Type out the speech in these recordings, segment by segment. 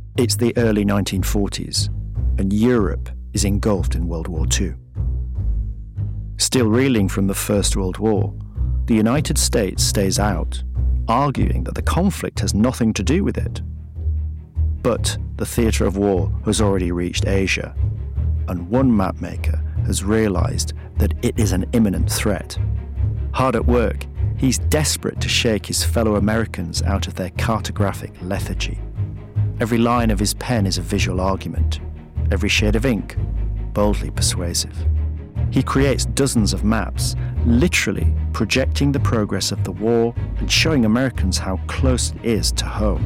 It's the early 1940s, and Europe is engulfed in World War II. Still reeling from the First World War, the United States stays out, arguing that the conflict has nothing to do with it. But the theatre of war has already reached Asia, and one mapmaker has realised that it is an imminent threat. Hard at work, he's desperate to shake his fellow Americans out of their cartographic lethargy. Every line of his pen is a visual argument, every shade of ink boldly persuasive. He creates dozens of maps, literally projecting the progress of the war and showing Americans how close it is to home.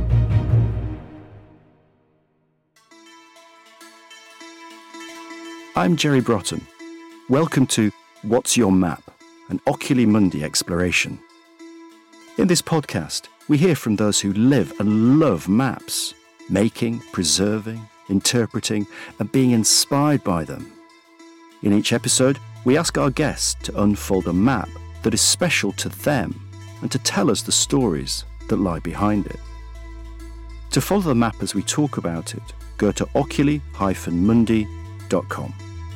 I'm Jerry Broughton. Welcome to What's Your Map? An Oculi Mundi exploration. In this podcast, we hear from those who live and love maps, making, preserving, interpreting, and being inspired by them. In each episode, we ask our guests to unfold a map that is special to them and to tell us the stories that lie behind it. To follow the map as we talk about it, go to oculi-mundi.com.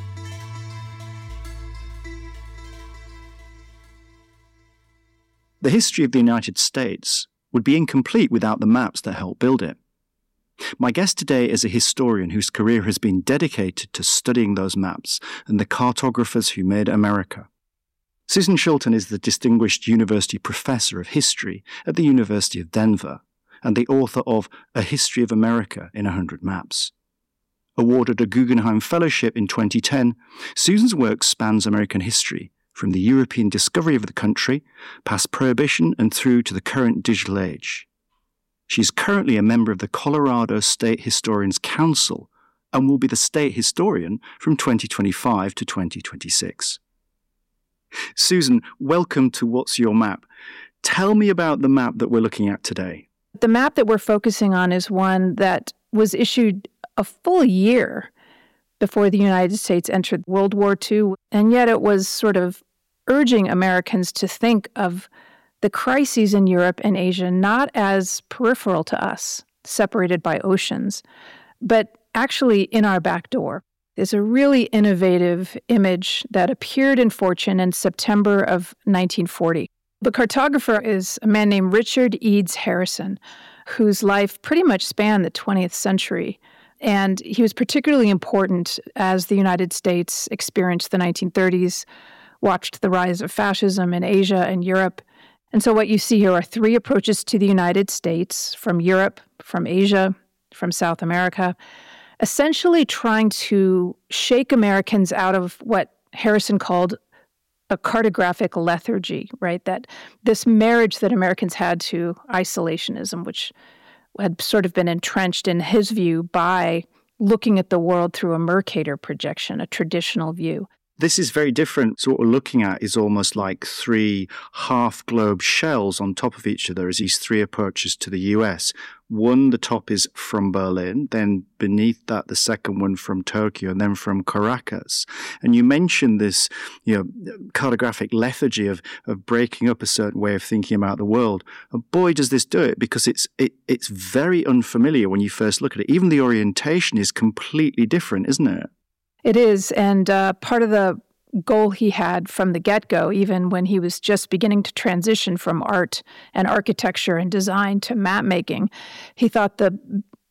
The history of the United States would be incomplete without the maps that helped build it. My guest today is a historian whose career has been dedicated to studying those maps and the cartographers who made America. Susan Shilton is the Distinguished University Professor of History at the University of Denver and the author of A History of America in 100 Maps. Awarded a Guggenheim Fellowship in 2010, Susan's work spans American history, from the European discovery of the country, past Prohibition and through to the current digital age. She's currently a member of the Colorado State Historians Council and will be the state historian from 2025 to 2026. Susan, welcome to What's Your Map? Tell me about the map that we're looking at today. The map that we're focusing on is one that was issued a full year before the United States entered World War II, and yet it was sort of urging Americans to think of the crises in Europe and Asia not as peripheral to us, separated by oceans, but actually in our back door. There's a really innovative image that appeared in Fortune in September of 1940. The cartographer is a man named Richard Eads Harrison, whose life pretty much spanned the 20th century. And he was particularly important as the United States experienced the 1930s, watched the rise of fascism in Asia and Europe. And so what you see here are three approaches to the United States from Europe, from Asia, from South America, essentially trying to shake Americans out of what Harrison called a cartographic lethargy, right? That this marriage that Americans had to isolationism, which had sort of been entrenched in his view by looking at the world through a Mercator projection, a traditional view. This is very different. So what we're looking at is almost like three half-globe shells on top of each other as these three approaches to the US. One, the top is from Berlin, then beneath that, the second one from Tokyo, and then from Caracas. And you mentioned this, cartographic lethargy of breaking up a certain way of thinking about the world. And boy, does this do it, because it's very unfamiliar when you first look at it. Even the orientation is completely different, isn't it? It is, and part of the goal he had from the get-go, even when he was just beginning to transition from art and architecture and design to map making, he thought the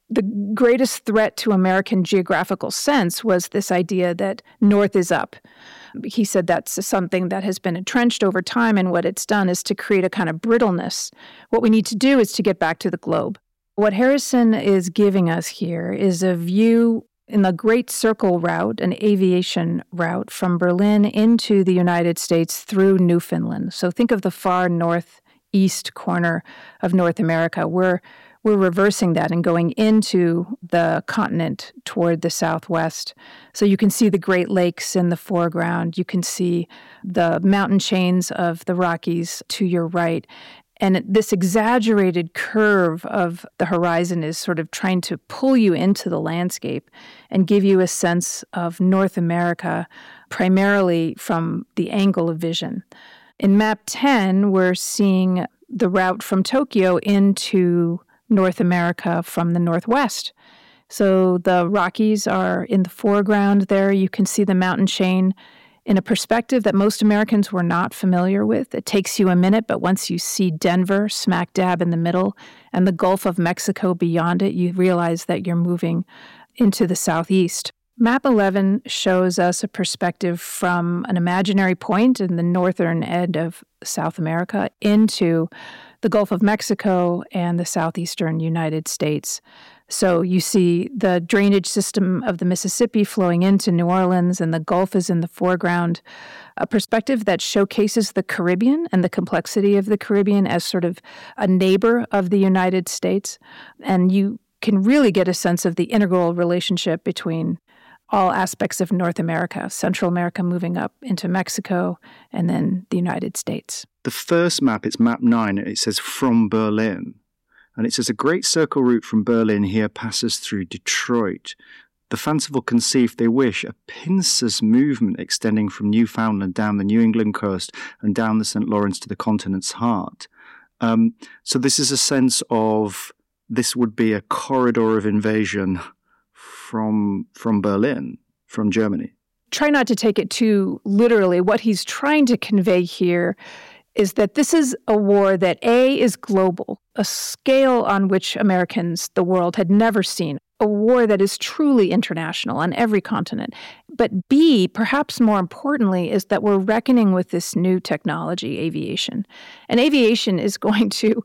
greatest threat to American geographical sense was this idea that north is up. He said that's something that has been entrenched over time, and what it's done is to create a kind of brittleness. What we need to do is to get back to the globe. What Harrison is giving us here is a view in the Great Circle route, an aviation route from Berlin into the United States through Newfoundland. So think of the far northeast corner of North America. We're reversing that and going into the continent toward the southwest. So you can see the Great Lakes in the foreground. You can see the mountain chains of the Rockies to your right. And this exaggerated curve of the horizon is sort of trying to pull you into the landscape and give you a sense of North America, primarily from the angle of vision. In Map 10, we're seeing the route from Tokyo into North America from the northwest. So the Rockies are in the foreground there. You can see the mountain chain in a perspective that most Americans were not familiar with. It takes you a minute, but once you see Denver smack dab in the middle and the Gulf of Mexico beyond it, you realize that you're moving into the southeast. Map 11 shows us a perspective from an imaginary point in the northern end of South America into the Gulf of Mexico and the southeastern United States. So you see the drainage system of the Mississippi flowing into New Orleans, and the Gulf is in the foreground, a perspective that showcases the Caribbean and the complexity of the Caribbean as sort of a neighbor of the United States. And you can really get a sense of the integral relationship between all aspects of North America, Central America moving up into Mexico, and then the United States. The first map, it's map 9, it says from Berlin. And it says a great circle route from Berlin here passes through Detroit. The fanciful conceive, they wish, a pincer's movement extending from Newfoundland down the New England coast and down the St. Lawrence to the continent's heart. So this is a sense of this would be a corridor of invasion from Berlin, from Germany. Try not to take it too literally. What he's trying to convey here is that this is a war that A, is global, a scale on which Americans, the world, had never seen, a war that is truly international on every continent. But B, perhaps more importantly, is that we're reckoning with this new technology, aviation. And aviation is going to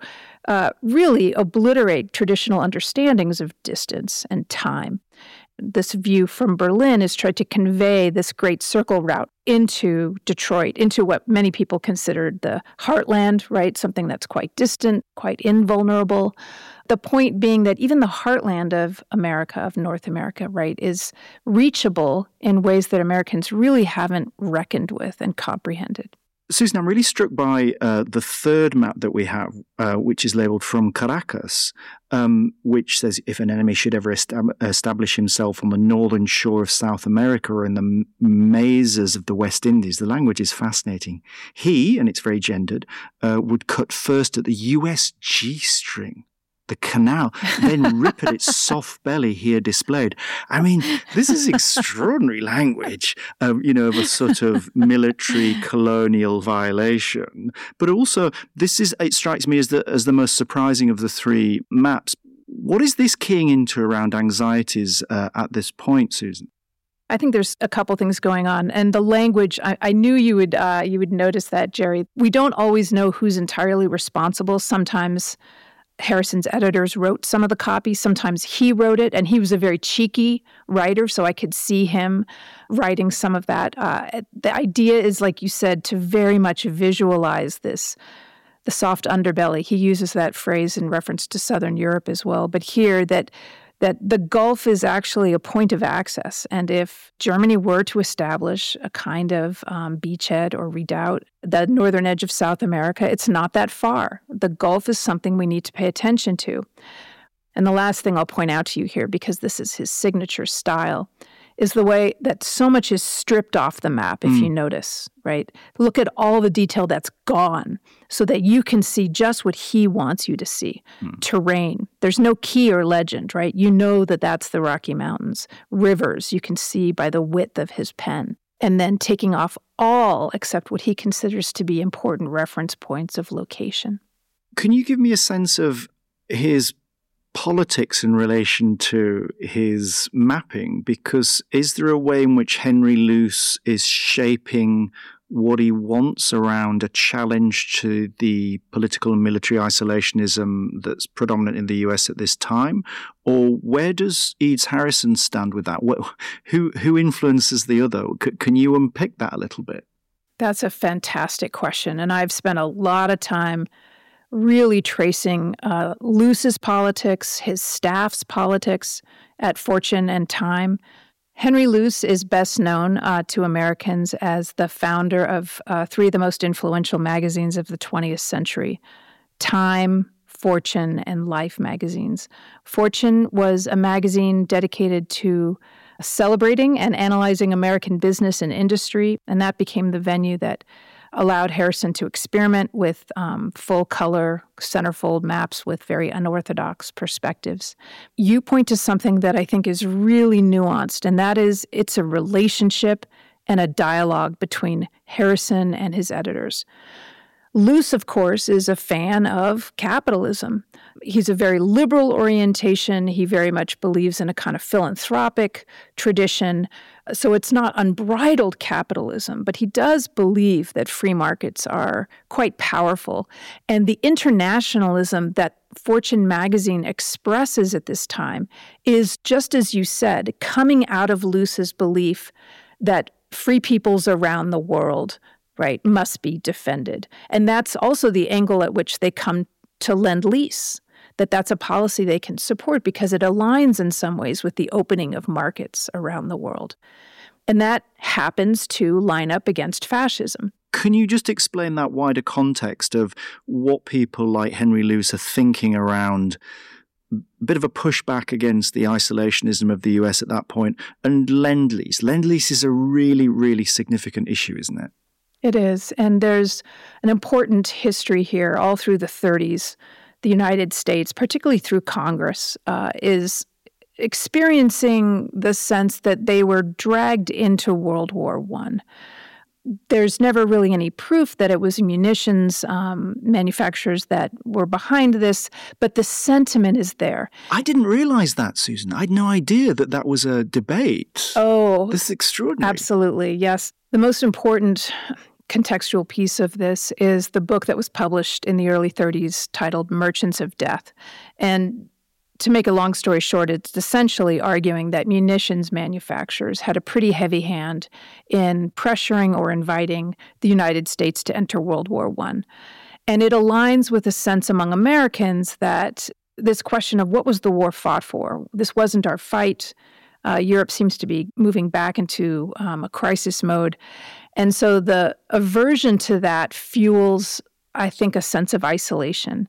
really obliterate traditional understandings of distance and time. This view from Berlin is tried to convey this great circle route into Detroit, into what many people considered the heartland, right? Something that's quite distant, quite invulnerable. The point being that even the heartland of America, of North America, right, is reachable in ways that Americans really haven't reckoned with and comprehended. Susan, I'm really struck by the third map that we have, which is labeled from Caracas, which says if an enemy should ever establish himself on the northern shore of South America or in the mazes of the West Indies, the language is fascinating. He, and it's very gendered, would cut first at the U.S. G-string, the canal, then rip at its soft belly here displayed. I mean, this is extraordinary language, of a sort of military colonial violation. But also, it strikes me as the most surprising of the three maps. What is this keying into around anxieties at this point, Susan? I think there's a couple things going on. And the language, I knew you would notice that, Jerry. We don't always know who's entirely responsible. Sometimes Harrison's editors wrote some of the copy. Sometimes he wrote it, and he was a very cheeky writer, so I could see him writing some of that. The idea is, like you said, to very much visualize this, the soft underbelly. He uses that phrase in reference to Southern Europe as well. But here, that the Gulf is actually a point of access. And if Germany were to establish a kind of beachhead or redoubt, the northern edge of South America, it's not that far. The Gulf is something we need to pay attention to. And the last thing I'll point out to you here, because this is his signature style, is the way that so much is stripped off the map, if you notice, right? Look at all the detail that's gone so that you can see just what he wants you to see. Terrain. There's no key or legend, right? You know that that's the Rocky Mountains. Rivers, you can see by the width of his pen. And then taking off all except what he considers to be important reference points of location. Can you give me a sense of his politics in relation to his mapping? Because is there a way in which Henry Luce is shaping what he wants around a challenge to the political and military isolationism that's predominant in the US at this time? Or where does Eads Harrison stand with that? Who influences the other? Can you unpick that a little bit? That's a fantastic question. And I've spent a lot of time really tracing Luce's politics, his staff's politics at Fortune and Time. Henry Luce is best known to Americans as the founder of three of the most influential magazines of the 20th century, Time, Fortune, and Life magazines. Fortune was a magazine dedicated to celebrating and analyzing American business and industry, and that became the venue that allowed Harrison to experiment with full-color centerfold maps with very unorthodox perspectives. You point to something that I think is really nuanced, and that is it's a relationship and a dialogue between Harrison and his editors. Luce, of course, is a fan of capitalism. He's a very liberal orientation. He very much believes in a kind of philanthropic tradition. So it's not unbridled capitalism, but he does believe that free markets are quite powerful. And the internationalism that Fortune magazine expresses at this time is, just as you said, coming out of Luce's belief that free peoples around the world, right, must be defended. And that's also the angle at which they come to Lend-Lease, that's a policy they can support because it aligns in some ways with the opening of markets around the world. And that happens to line up against fascism. Can you just explain that wider context of what people like Henry Luce are thinking around a bit of a pushback against the isolationism of the US at that point and Lend-Lease? Lend-Lease is a really, really significant issue, isn't it? It is. And there's an important history here all through the 30s. The United States, particularly through Congress, is experiencing the sense that they were dragged into World War I. There's never really any proof that it was munitions manufacturers that were behind this, but the sentiment is there. I didn't realize that, Susan. I had no idea that was a debate. Oh, this is extraordinary. Absolutely, yes. The most important contextual piece of this is the book that was published in the early 30s titled Merchants of Death. And to make a long story short, it's essentially arguing that munitions manufacturers had a pretty heavy hand in pressuring or inviting the United States to enter World War I. And it aligns with a sense among Americans that this question of what was the war fought for? This wasn't our fight. Europe seems to be moving back into a crisis mode. And so the aversion to that fuels, I think, a sense of isolation.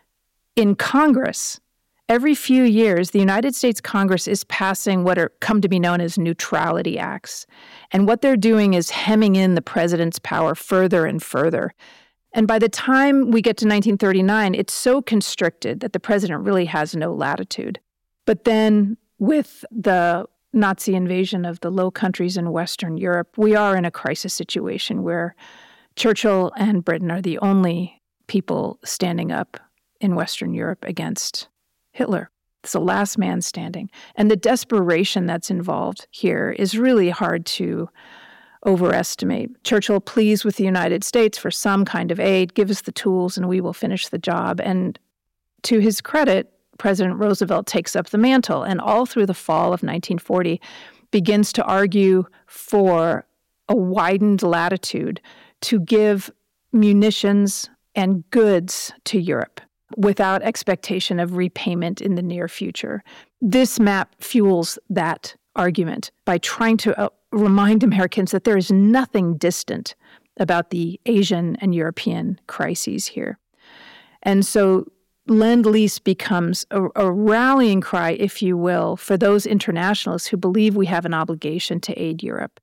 In Congress, every few years, the United States Congress is passing what are come to be known as neutrality acts. And what they're doing is hemming in the president's power further and further. And by the time we get to 1939, it's so constricted that the president really has no latitude. But then with the Nazi invasion of the Low Countries in Western Europe, we are in a crisis situation where Churchill and Britain are the only people standing up in Western Europe against Hitler. It's the last man standing. And the desperation that's involved here is really hard to overestimate. Churchill pleads with the United States for some kind of aid, give us the tools and we will finish the job. And to his credit, President Roosevelt takes up the mantle and all through the fall of 1940 begins to argue for a widened latitude to give munitions and goods to Europe without expectation of repayment in the near future. This map fuels that argument by trying to remind Americans that there is nothing distant about the Asian and European crises here. And so Lend-Lease becomes a rallying cry, if you will, for those internationalists who believe we have an obligation to aid Europe.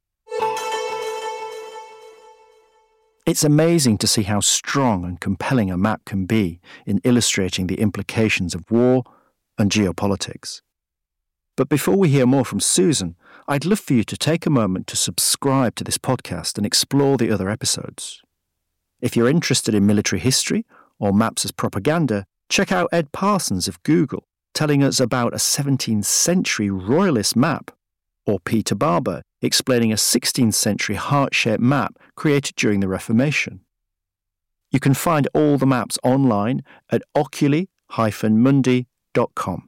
It's amazing to see how strong and compelling a map can be in illustrating the implications of war and geopolitics. But before we hear more from Susan, I'd love for you to take a moment to subscribe to this podcast and explore the other episodes. If you're interested in military history or maps as propaganda, check out Ed Parsons of Google telling us about a 17th century royalist map, or Peter Barber explaining a 16th century heart-shaped map created during the Reformation. You can find all the maps online at oculi-mundi.com.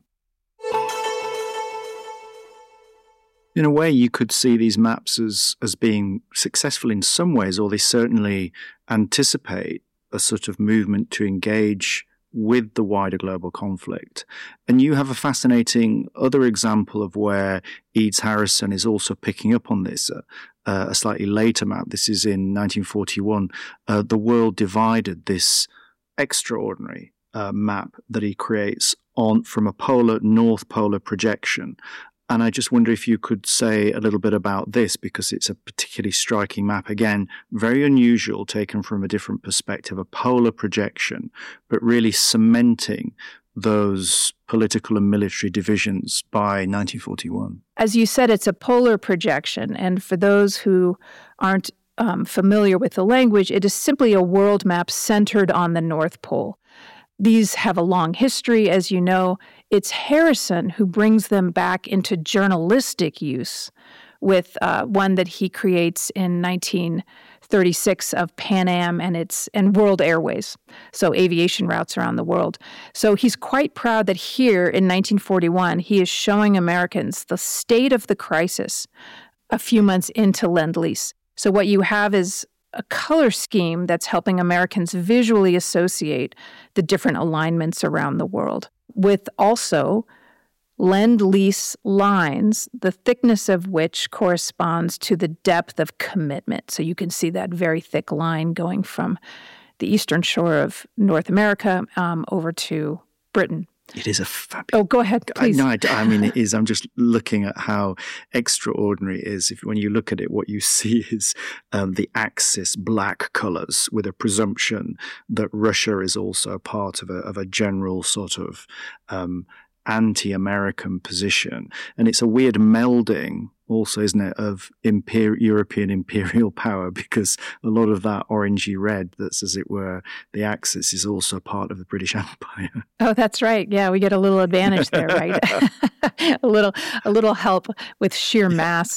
In a way, you could see these maps as being successful in some ways, or they certainly anticipate a sort of movement to engage with the wider global conflict. And you have a fascinating other example of where Eads Harrison is also picking up on this, a slightly later map. This is in 1941. The World Divided, this extraordinary map that he creates from a North Polar projection And I just wonder if you could say a little bit about this, because it's a particularly striking map. Again, very unusual, taken from a different perspective, a polar projection, but really cementing those political and military divisions by 1941. As you said, it's a polar projection. And for those who aren't familiar with the language, it is simply a world map centered on the North Pole. These have a long history, as you know. It's Harrison who brings them back into journalistic use with one that he creates in 1936 of Pan Am and World Airways, so aviation routes around the world. So he's quite proud that here in 1941, he is showing Americans the state of the crisis a few months into Lend-Lease. So what you have is a color scheme that's helping Americans visually associate the different alignments around the world, with also Lend-Lease lines, the thickness of which corresponds to the depth of commitment. So you can see that very thick line going from the eastern shore of North America over to Britain. It is a fabulous... Oh, go ahead, please. I mean, it is. I'm just looking at how extraordinary it is. When you look at it, what you see is the Axis black colors, with a presumption that Russia is also part of a general sort of anti-American position. And it's a weird melding also, isn't it, of European imperial power, because a lot of that orangey red that's, as it were, the Axis is also part of the British Empire. Oh, that's right. Yeah, we get a little advantage there, right? a little help with sheer mass.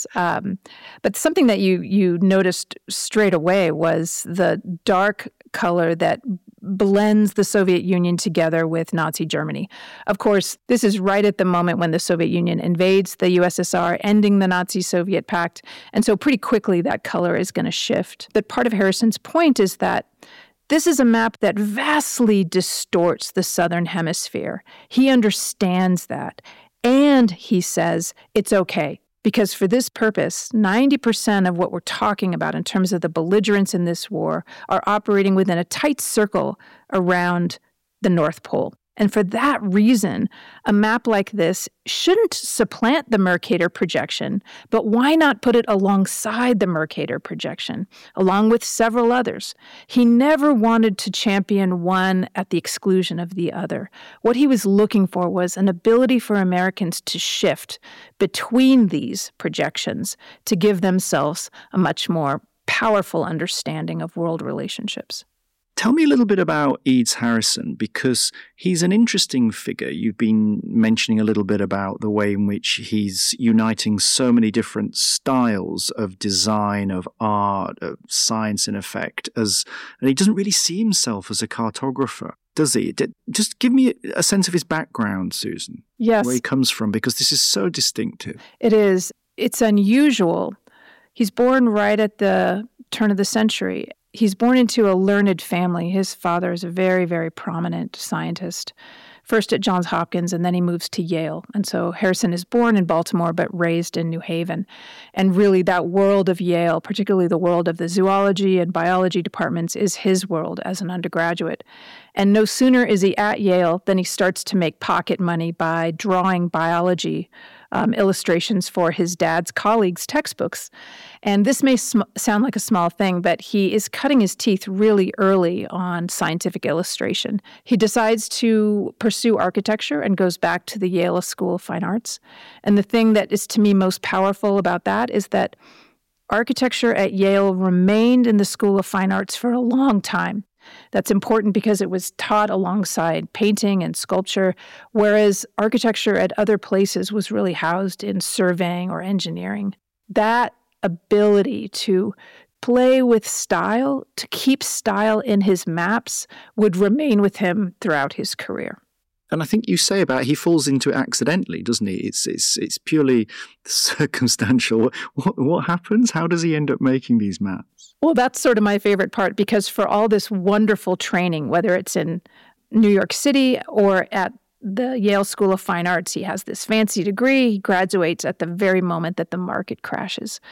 But something that you noticed straight away was the dark color that blends the Soviet Union together with Nazi Germany. Of course, this is right at the moment when the Soviet Union invades the USSR, ending the Nazi-Soviet pact. And so pretty quickly that color is going to shift. But part of Harrison's point is that this is a map that vastly distorts the Southern Hemisphere. He understands that. And he says it's okay. Because for this purpose, 90% of what we're talking about in terms of the belligerents in this war are operating within a tight circle around the North Pole. And for that reason, a map like this shouldn't supplant the Mercator projection, but why not put it alongside the Mercator projection, along with several others? He never wanted to champion one at the exclusion of the other. What he was looking for was an ability for Americans to shift between these projections to give themselves a much more powerful understanding of world relationships. Tell me a little bit about Eads Harrison, because he's an interesting figure. You've been mentioning a little bit about the way in which he's uniting so many different styles of design, of art, of science in effect, and he doesn't really see himself as a cartographer, does he? Just give me a sense of his background, Susan. Yes. Where he comes from, because this is so distinctive. It is. It's unusual. He's born right at the turn of the century. He's born into a learned family. His father is a very, very prominent scientist, first at Johns Hopkins, and then he moves to Yale. And so Harrison is born in Baltimore, but raised in New Haven. And really that world of Yale, particularly the world of the zoology and biology departments, is his world as an undergraduate. And no sooner is he at Yale than he starts to make pocket money by drawing biology illustrations for his dad's colleagues' textbooks. And this may sound like a small thing, but he is cutting his teeth really early on scientific illustration. He decides to pursue architecture and goes back to the Yale School of Fine Arts. And the thing that is to me most powerful about that is that architecture at Yale remained in the School of Fine Arts for a long time. That's important because it was taught alongside painting and sculpture, whereas architecture at other places was really housed in surveying or engineering. That ability to play with style, to keep style in his maps, would remain with him throughout his career. And I think you say about he falls into it accidentally, doesn't he? It's purely circumstantial. What happens? How does he end up making these maps? Well, that's sort of my favorite part, because for all this wonderful training, whether it's in New York City or at the Yale School of Fine Arts, he has this fancy degree. He graduates at the very moment that the market crashes.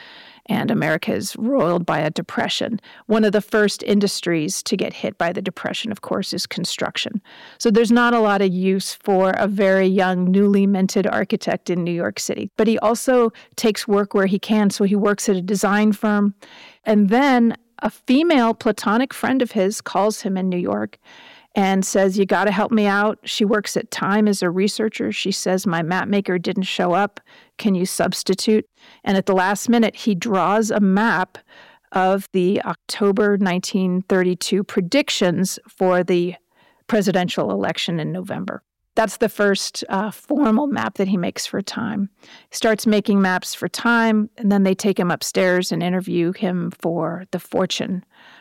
and America is roiled by a depression. One of the first industries to get hit by the depression, of course, is construction. So there's not a lot of use for a very young, newly minted architect in New York City. But he also takes work where he can. So he works at a design firm. And then a female platonic friend of his calls him in New York and says, you got to help me out. She works at Time as a researcher. She says, my map maker didn't show up. Can you substitute? And at the last minute, he draws a map of the October 1932 predictions for the presidential election in November. That's the first formal map that he makes for Time. He starts making maps for Time, and then they take him upstairs and interview him for the Fortune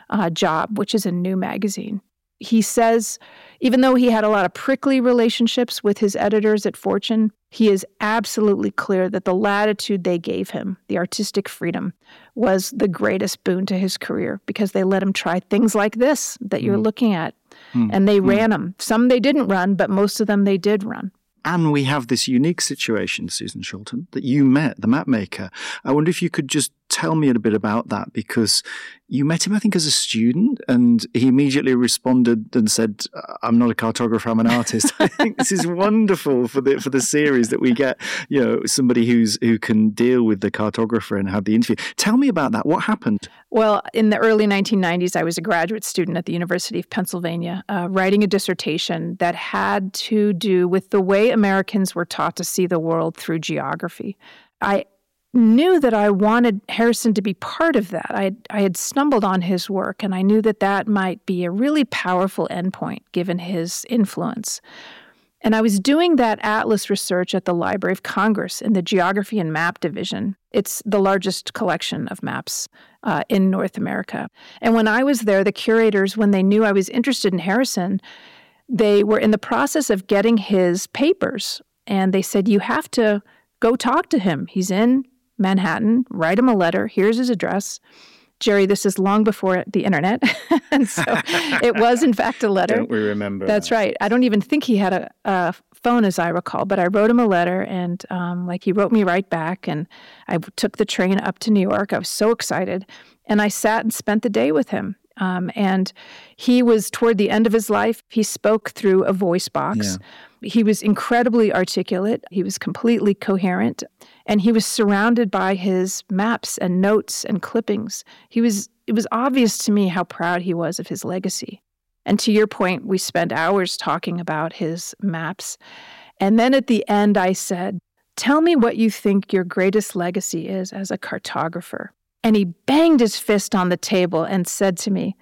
job, which is a new magazine. He says, even though he had a lot of prickly relationships with his editors at Fortune, he is absolutely clear that the latitude they gave him, the artistic freedom, was the greatest boon to his career because they let him try things like this that you're looking at. And they ran them. Some they didn't run, but most of them they did run. And we have this unique situation, Susan Shulton, that you met the map maker. I wonder if you could just tell me a bit about that, because you met him, I think, as a student, and he immediately responded and said, I'm not a cartographer, I'm an artist. I think this is wonderful for the series that we get, somebody who can deal with the cartographer and have the interview. Tell me about that. What happened? Well, in the early 1990s, I was a graduate student at the University of Pennsylvania, writing a dissertation that had to do with the way Americans were taught to see the world through geography. I knew that I wanted Harrison to be part of that. I had stumbled on his work, and I knew that that might be a really powerful endpoint given his influence. And I was doing that atlas research at the Library of Congress in the Geography and Map Division. It's the largest collection of maps in North America. And when I was there, the curators, when they knew I was interested in Harrison, they were in the process of getting his papers. And they said, you have to go talk to him. He's in Manhattan, write him a letter. Here's his address. Jerry, this is long before the internet. And so it was, in fact, a letter. Don't we remember? That's right. I don't even think he had a phone, as I recall, but I wrote him a letter, and he wrote me right back. And I took the train up to New York. I was so excited. And I sat and spent the day with him. And he was toward the end of his life. He spoke through a voice box. Yeah. He was incredibly articulate. He was completely coherent. And he was surrounded by his maps and notes and clippings. It was obvious to me how proud he was of his legacy. And to your point, we spent hours talking about his maps. And then at the end, I said, tell me what you think your greatest legacy is as a cartographer. And he banged his fist on the table and said to me,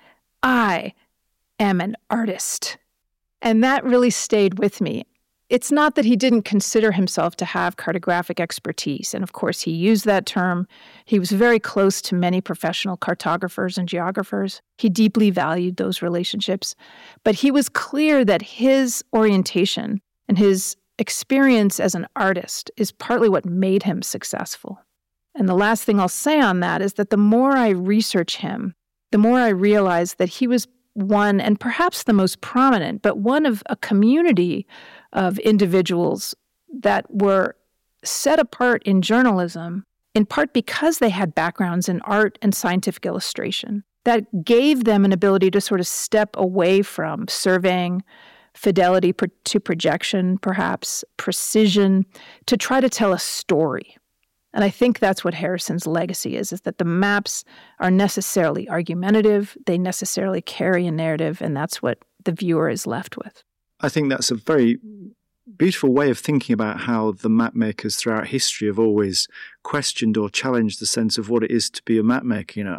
I am an artist. And that really stayed with me. It's not that he didn't consider himself to have cartographic expertise. And of course, he used that term. He was very close to many professional cartographers and geographers. He deeply valued those relationships. But he was clear that his orientation and his experience as an artist is partly what made him successful. And the last thing I'll say on that is that the more I research him, the more I realize that he was one, and perhaps the most prominent, but one of a community of individuals that were set apart in journalism, in part because they had backgrounds in art and scientific illustration, that gave them an ability to sort of step away from surveying, fidelity to projection, perhaps, precision, to try to tell a story. And I think that's what Harrison's legacy is that the maps are necessarily argumentative, they necessarily carry a narrative, and that's what the viewer is left with. I think that's a very beautiful way of thinking about how the map makers throughout history have always questioned or challenged the sense of what it is to be a map maker.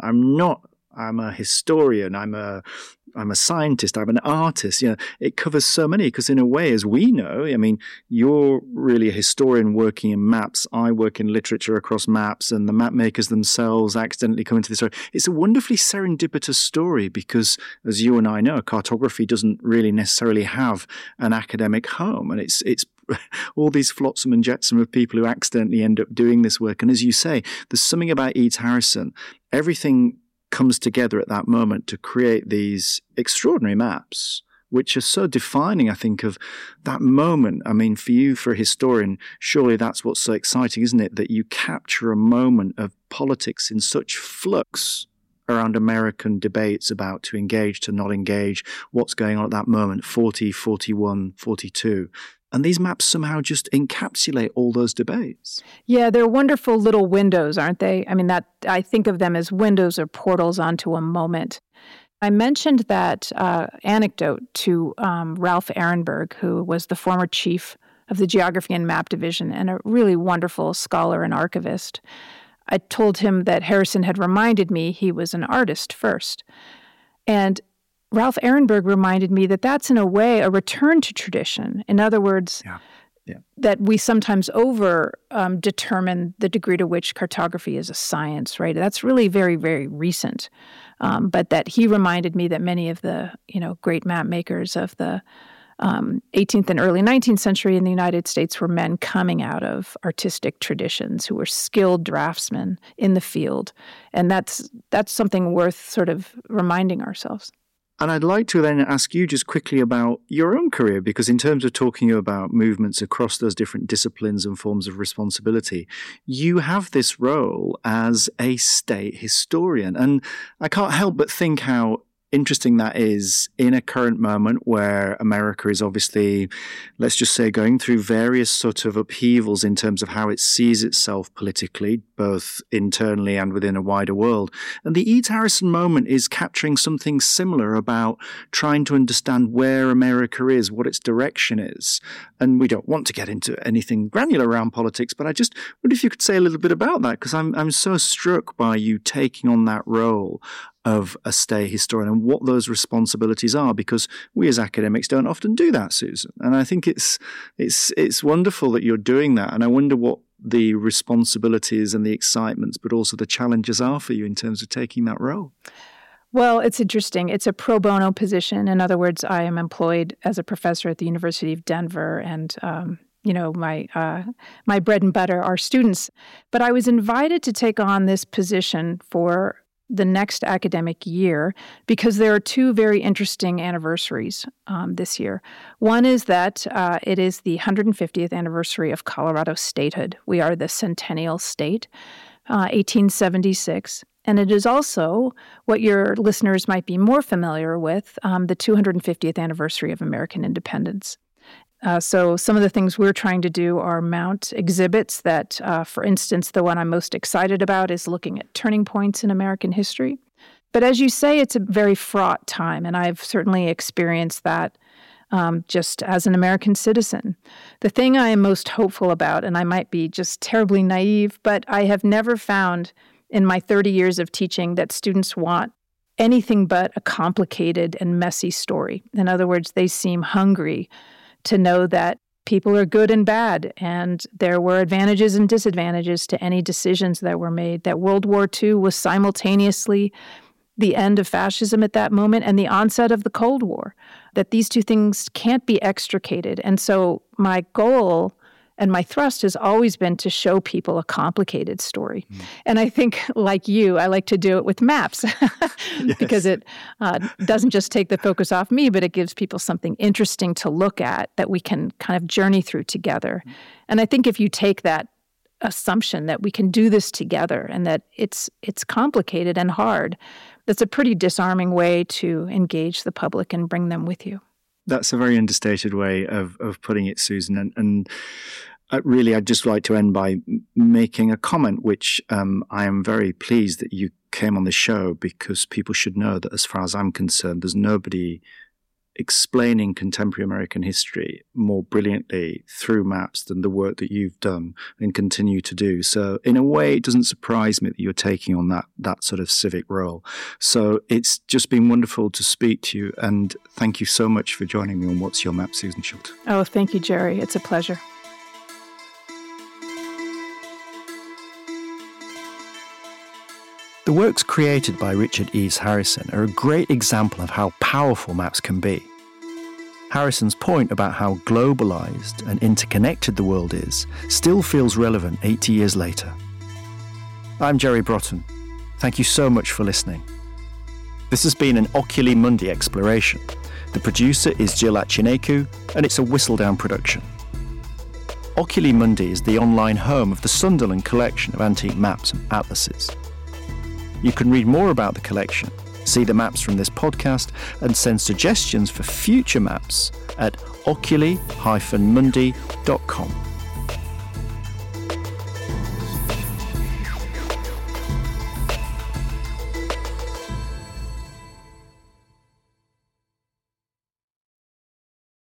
I'm a historian, I'm a scientist, I'm an artist. It covers so many, because in a way, as we know, you're really a historian working in maps. I work in literature across maps, and the map makers themselves accidentally come into this story. It's a wonderfully serendipitous story because, as you and I know, cartography doesn't really necessarily have an academic home, and it's all these flotsam and jetsam of people who accidentally end up doing this work. And as you say, there's something about Eads Harrison. Everything comes together at that moment to create these extraordinary maps which are so defining, I think, of that moment. I mean, for you, for a historian, surely that's what's so exciting, isn't it? That you capture a moment of politics in such flux around American debates about to engage, to not engage, what's going on at that moment, 40, 41, 42. And these maps somehow just encapsulate all those debates. Yeah, they're wonderful little windows, aren't they? I mean, I think of them as windows or portals onto a moment. I mentioned that anecdote to Ralph Ehrenberg, who was the former chief of the Geography and Map Division and a really wonderful scholar and archivist. I told him that Harrison had reminded me he was an artist first. And Ralph Ehrenberg reminded me that that's in a way a return to tradition. In other words, that we sometimes determine the degree to which cartography is a science, right? That's really very, very recent. But that he reminded me that many of the, great map makers of the 18th and early 19th century in the United States were men coming out of artistic traditions who were skilled draftsmen in the field. And that's something worth sort of reminding ourselves. And I'd like to then ask you just quickly about your own career, because in terms of talking about movements across those different disciplines and forms of responsibility, you have this role as a state historian. And I can't help but think how interesting that is in a current moment where America is obviously, let's just say, going through various sort of upheavals in terms of how it sees itself politically, both internally and within a wider world. And the Eads Harrison moment is capturing something similar about trying to understand where America is, what its direction is. And we don't want to get into anything granular around politics, but I just wonder if you could say a little bit about that, because I'm so struck by you taking on that role of a state historian and what those responsibilities are, because we as academics don't often do that, Susan. And I think it's wonderful that you're doing that. And I wonder what the responsibilities and the excitements, but also the challenges are for you in terms of taking that role. Well, it's interesting. It's a pro bono position. In other words, I am employed as a professor at the University of Denver, and my bread and butter are students. But I was invited to take on this position for the next academic year because there are two very interesting anniversaries this year. One is that it is the 150th anniversary of Colorado statehood. We are the centennial state, 1876. And it is also what your listeners might be more familiar with, the 250th anniversary of American independence. So some of the things we're trying to do are mount exhibits that, for instance, the one I'm most excited about is looking at turning points in American history. But as you say, it's a very fraught time, and I've certainly experienced that just as an American citizen. The thing I am most hopeful about, and I might be just terribly naive, but I have never found in my 30 years of teaching that students want anything but a complicated and messy story. In other words, they seem hungry to know that people are good and bad, and there were advantages and disadvantages to any decisions that were made, that World War II was simultaneously the end of fascism at that moment and the onset of the Cold War, that these two things can't be extricated. And so my goal and my thrust has always been to show people a complicated story. And I think, like you, I like to do it with maps because it doesn't just take the focus off me, but it gives people something interesting to look at that we can kind of journey through together. And I think if you take that assumption that we can do this together and that it's complicated and hard, that's a pretty disarming way to engage the public and bring them with you. That's a very understated way of putting it, Susan. And really, I'd just like to end by making a comment, which I am very pleased that you came on the show, because people should know that as far as I'm concerned, there's nobody explaining contemporary American history more brilliantly through maps than the work that you've done and continue to do. So in a way, it doesn't surprise me that you're taking on that sort of civic role. So it's just been wonderful to speak to you, and thank you so much for joining me on What's Your Map, Susan Schulte. Oh, thank you, Jerry. It's a pleasure. The works created by Richard Eads Harrison are a great example of how powerful maps can be. Harrison's point about how globalized and interconnected the world is still feels relevant 80 years later. I'm Jerry Broughton. Thank you so much for listening. This has been an Oculi Mundi exploration. The producer is Jill Achineku, and it's a Whistledown production. Oculi Mundi is the online home of the Sunderland collection of antique maps and atlases. You can read more about the collection, see the maps from this podcast, and send suggestions for future maps at oculi-mundi.com.